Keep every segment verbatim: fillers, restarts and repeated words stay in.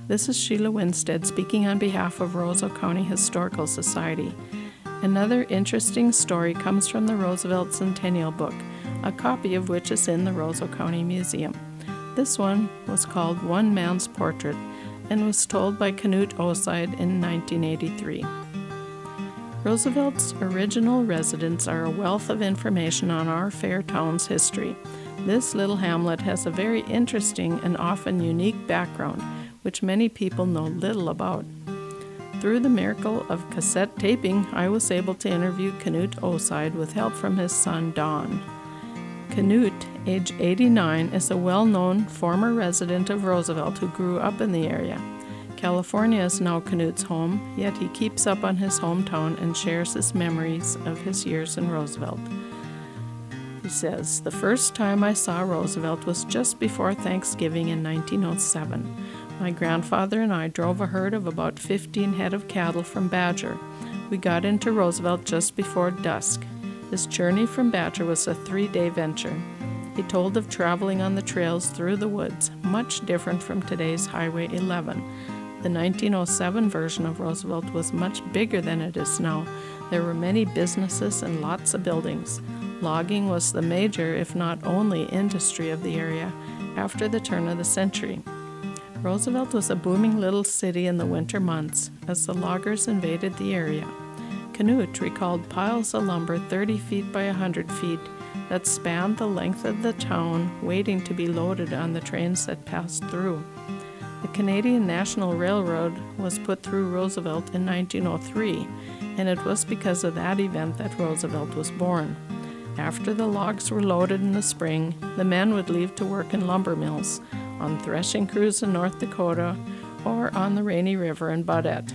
This is Sheila Winstead speaking on behalf of Roseau County Historical Society. Another interesting story comes from the Roosevelt Centennial Book, a copy of which is in the Roseau County Museum. This one was called One Man's Portrait and was told by Canute Oside in nineteen eighty-three. Roosevelt's original residents are a wealth of information on our fair town's history. This little hamlet has a very interesting and often unique background, which many people know little about. Through the miracle of cassette taping, I was able to interview Canute Oside with help from his son, Don. Canute, age eighty-nine, is a well-known former resident of Roosevelt who grew up in the area. California is now Canute's home, yet he keeps up on his hometown and shares his memories of his years in Roosevelt. He says, "The first time I saw Roosevelt was just before Thanksgiving in nineteen oh seven. My grandfather and I drove a herd of about fifteen head of cattle from Badger. We got into Roosevelt just before dusk. His journey from Badger was a three-day venture. He told of traveling on the trails through the woods, much different from today's Highway eleven. The nineteen oh seven version of Roosevelt was much bigger than it is now. There were many businesses and lots of buildings. Logging was the major, if not only, industry of the area after the turn of the century. Roosevelt was a booming little city in the winter months as the loggers invaded the area. Canute recalled piles of lumber thirty feet by one hundred feet that spanned the length of the town, waiting to be loaded on the trains that passed through. The Canadian National Railroad was put through Roosevelt in nineteen oh three, and it was because of that event that Roosevelt was born. After the logs were loaded in the spring, the men would leave to work in lumber mills, on threshing crews in North Dakota, or on the Rainy River in Baudette.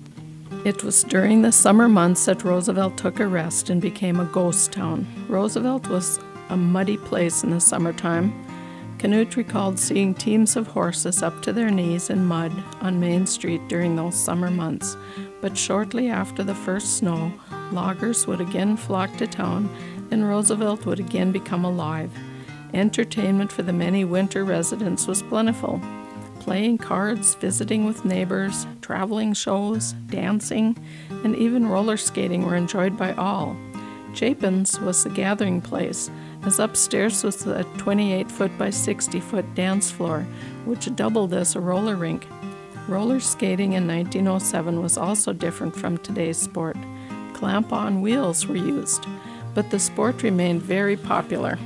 It was during the summer months that Roosevelt took a rest and became a ghost town. Roosevelt was a muddy place in the summertime. Canute recalled seeing teams of horses up to their knees in mud on Main Street during those summer months, but shortly after the first snow, loggers would again flock to town and Roosevelt would again become alive. Entertainment for the many winter residents was plentiful. Playing cards, visiting with neighbors, traveling shows, dancing, and even roller skating were enjoyed by all. Chapin's was the gathering place, as upstairs was a twenty-eight foot by sixty foot dance floor, which doubled as a roller rink. Roller skating in nineteen oh seven was also different from today's sport. Clamp-on wheels were used, but the sport remained very popular.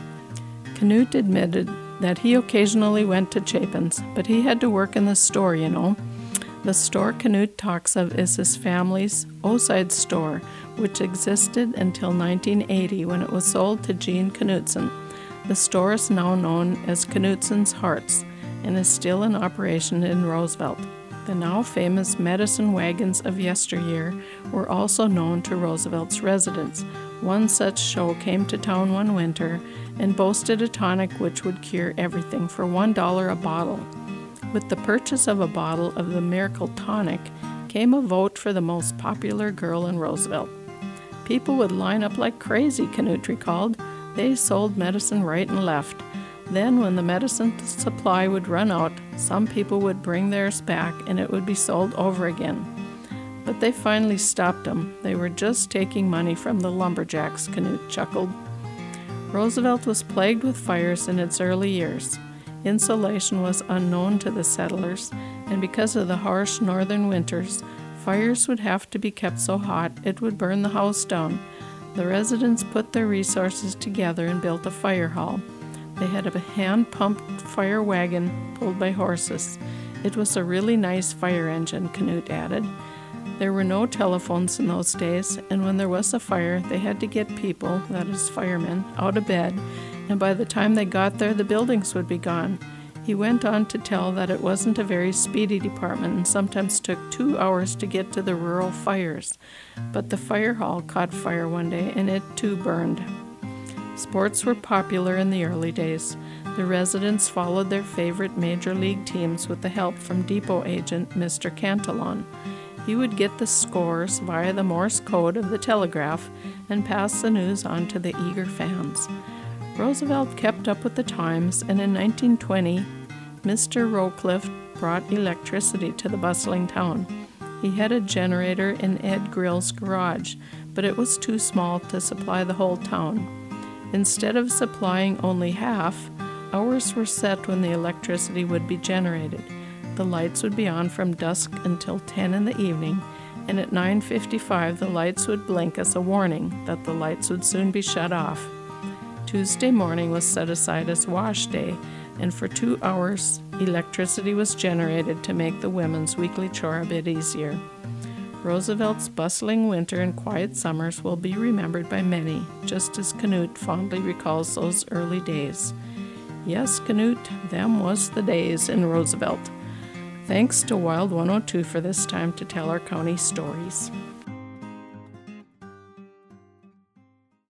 Canute admitted that he occasionally went to Chapin's, but he had to work in the store, you know. The store Canute talks of is his family's Oside store, which existed until nineteen eighty when it was sold to Gene Knutson. The store is now known as Knutson's Hearts and is still in operation in Roosevelt. The now famous medicine wagons of yesteryear were also known to Roosevelt's residents. One such show came to town one winter and boasted a tonic which would cure everything for one dollar a bottle. With the purchase of a bottle of the Miracle Tonic came a vote for the most popular girl in Roosevelt. People would line up like crazy, Canute recalled. They sold medicine right and left. Then when the medicine supply would run out, some people would bring theirs back and it would be sold over again. But they finally stopped them. They were just taking money from the lumberjacks, Canute chuckled. Roosevelt was plagued with fires in its early years. Insulation was unknown to the settlers, and because of the harsh northern winters, fires would have to be kept so hot it would burn the house down. The residents put their resources together and built a fire hall. They had a hand-pumped fire wagon pulled by horses. It was a really nice fire engine, Canute added. There were no telephones in those days, and when there was a fire, they had to get people, that is firemen, out of bed, and by the time they got there, the buildings would be gone. He went on to tell that it wasn't a very speedy department and sometimes took two hours to get to the rural fires. But the fire hall caught fire one day, and it too burned. Sports were popular in the early days. The residents followed their favorite major league teams with the help from depot agent Mister Cantillon. He would get the scores via the Morse code of the telegraph and pass the news on to the eager fans. Roosevelt kept up with the times, and in nineteen twenty, Mister Rowcliffe brought electricity to the bustling town. He had a generator in Ed Grill's garage, but it was too small to supply the whole town. Instead of supplying only half, hours were set when the electricity would be generated. The lights would be on from dusk until ten in the evening, and at nine fifty-five the lights would blink as a warning that the lights would soon be shut off. Tuesday morning was set aside as wash day, and for two hours electricity was generated to make the women's weekly chore a bit easier. Roosevelt's bustling winter and quiet summers will be remembered by many, just as Canute fondly recalls those early days. Yes, Canute, them was the days in Roosevelt. Thanks to Wild one oh two for this time to tell our county stories.